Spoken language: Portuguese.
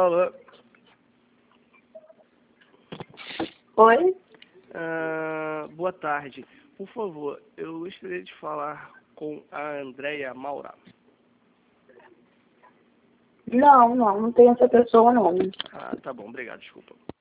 Alô? Oi? Boa tarde. Por favor, eu gostaria de falar com a Andréia Maura. Não tem essa pessoa não. Ah, tá bom. Obrigado. Desculpa.